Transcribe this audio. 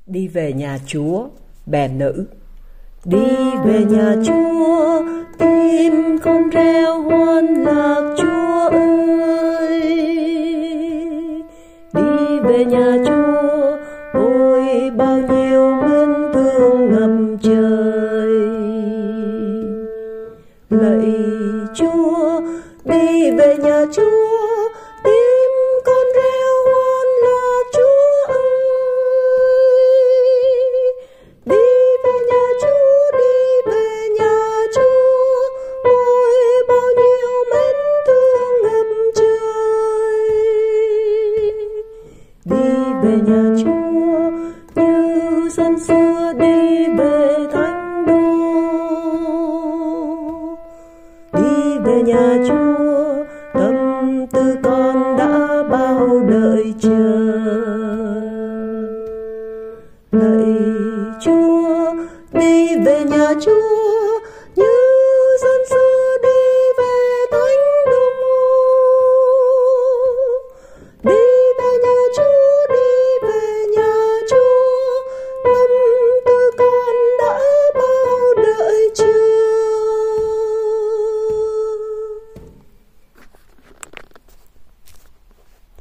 Đi về nhà Chúa, bè nữ. Đi về nhà Chúa, tim con reo hoan lạc Chúa ơi. Đi về nhà Chúa, ôi bao nhiêu mến thương ngập trời. Lạy Chúa, đi về nhà Chúa, tim con reo hoan lạc Chúa ơi. Đi về nhà Chúa, đi về nhà Chúa, ôi bao nhiêu mến thương ngập trời. Đi về nhà Chúa như dân xưa đi về thánh đô. Đi về nhà Chúa, tâm tư con đã bao đợi chờ. Lạy Chúa, đi về nhà Chúa.